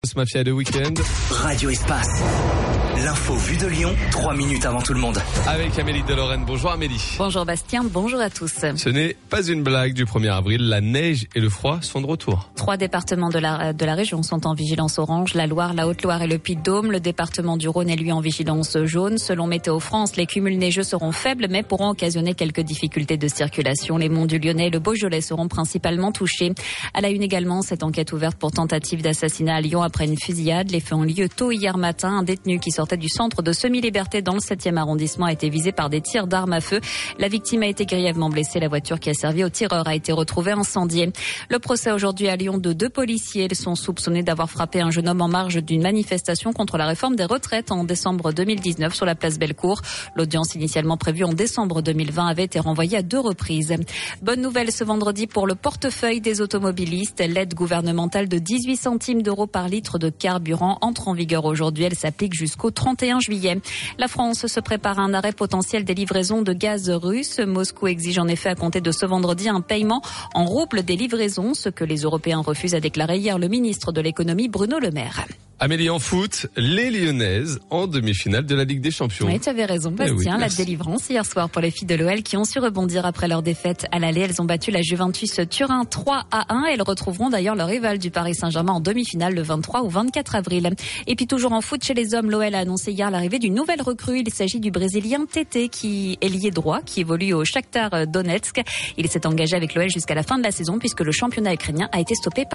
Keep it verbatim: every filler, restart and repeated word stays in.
Mafia de week-end. Radio Espace. L'info vue de Lyon, trois minutes avant tout le monde. Avec Amélie de Lorraine. Bonjour Amélie. Bonjour Bastien, bonjour à tous. Ce n'est pas une blague du premier avril. La neige et le froid sont de retour. Trois départements de la, de la région sont en vigilance orange. La Loire, la Haute-Loire et le Puy-de-Dôme. Le département du Rhône est lui en vigilance jaune. Selon Météo France, les cumuls neigeux seront faibles mais pourront occasionner quelques difficultés de circulation. Les monts du Lyonnais et le Beaujolais seront principalement touchés. À la une également, cette enquête ouverte pour tentative d'assassinat à Lyon après une fusillade. Les faits ont lieu tôt hier matin. Un détenu qui sortait du centre de semi-liberté dans le septième arrondissement a été visé par des tirs d'armes à feu. La victime a été grièvement blessée. La voiture qui a servi au tireur a été retrouvée incendiée. Le procès aujourd'hui à Lyon de deux policiers. Ils sont soupçonnés d'avoir frappé un jeune homme en marge d'une manifestation contre la réforme des retraites en décembre deux mille dix-neuf sur la place Bellecour. L'audience initialement prévue en décembre deux mille vingt avait été renvoyée à deux reprises. Bonne nouvelle ce vendredi pour le portefeuille des automobilistes. L'aide gouvernementale de dix-huit centimes d'euros par litre de carburant entre en vigueur aujourd'hui. Elle s'applique jusqu'au trente et un juillet. La France se prépare à un arrêt potentiel des livraisons de gaz russe. Moscou exige en effet à compter de ce vendredi un paiement en roubles des livraisons, ce que les Européens refusent, a déclaré hier le ministre de l'économie Bruno Le Maire. Amélie, en foot, les Lyonnaises en demi-finale de la Ligue des Champions. Oui, tu avais raison, Bastien. Eh oui, la délivrance hier soir pour les filles de l'O L qui ont su rebondir après leur défaite à l'aller. Elles ont battu la Juventus Turin trois à un. Elles retrouveront d'ailleurs leur rival du Paris Saint-Germain en demi-finale le vingt-trois ou vingt-quatre avril. Et puis toujours en foot chez les hommes, l'O L a annoncé hier l'arrivée d'une nouvelle recrue. Il s'agit du Brésilien Tété, qui est ailier droit, qui évolue au Shakhtar Donetsk. Il s'est engagé avec l'O L jusqu'à la fin de la saison puisque le championnat ukrainien a été stoppé par